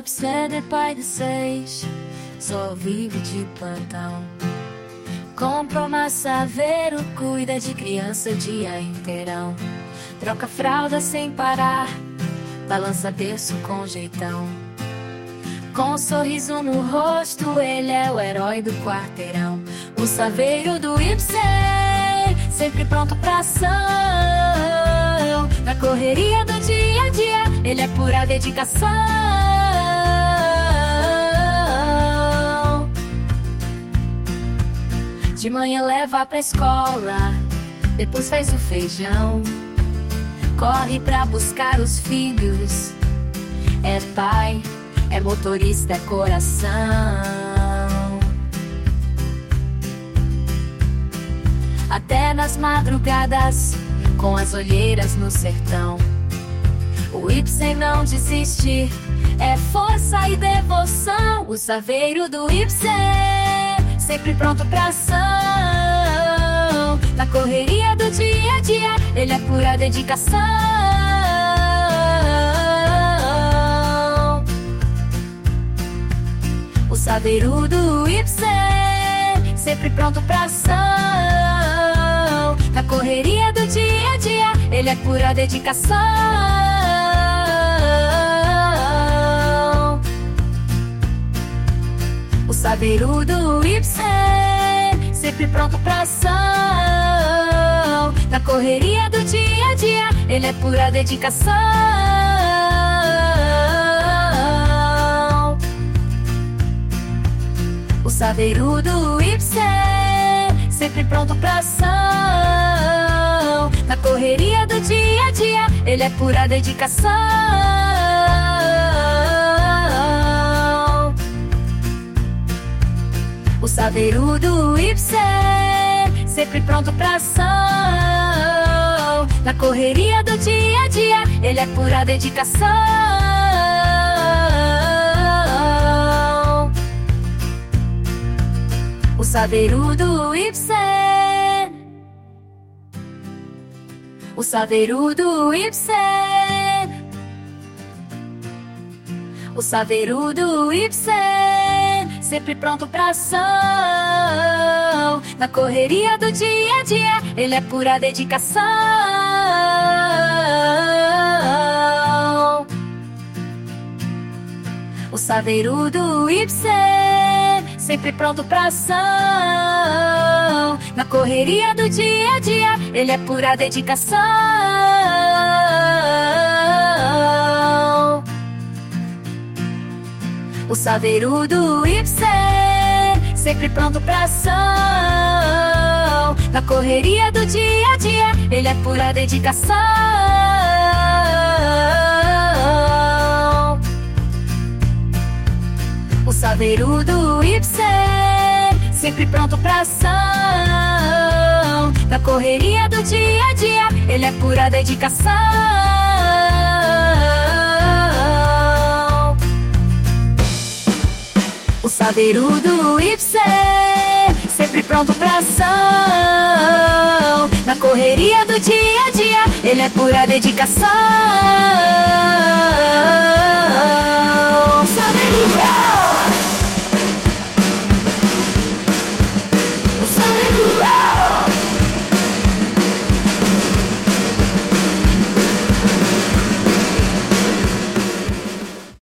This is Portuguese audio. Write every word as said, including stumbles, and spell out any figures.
Obsede pai de seis, só vive de plantão. Compra uma saveiro, cuida de criança o dia inteirão. Troca fralda sem parar, balança berço com jeitão. Com um sorriso no rosto, ele é o herói do quarteirão. O saveiro do Ipsen, sempre pronto pra ação. Na correria do dia a dia, ele é pura dedicação. De manhã leva pra escola, depois faz o feijão. Corre pra buscar os filhos, é pai, é motorista, é coração. Até nas madrugadas, com as olheiras no sertão. O Ipsen não desiste, é força e devoção. O saveiro do Ipsen, sempre pronto pra ação. Na correria do dia a dia, ele é pura dedicação. O saveiro do Ipsen, sempre pronto pra ação. Na correria do dia a dia, ele é pura dedicação. O saveiro do Ipsen, sempre pronto pra ação. Na correria do dia a dia, ele é pura dedicação. O saveiro do Ipsen, sempre pronto pra ação. Na correria do dia a dia, ele é pura dedicação. O saveiro do Ipsen, sempre pronto pra ação. Na correria do dia a dia, ele é pura dedicação. O saveiro do Ipsen, o saveiro do Ipsen, o saveiro do Ipsen, sempre pronto pra ação. Na correria do dia a dia, ele é pura dedicação. O saveiro do Ipsen, sempre pronto pra ação. Na correria do dia a dia, ele é pura dedicação. O saveiro do Ipsen, sempre pronto pra ação. Na correria do dia a dia, ele é pura dedicação. O saveiro do Ipsen, sempre pronto pra ação. Na correria do dia a dia, ele é pura dedicação. O saveiro do Ipsen, sempre pronto pra ação. Na correria do dia a dia, ele é pura dedicação.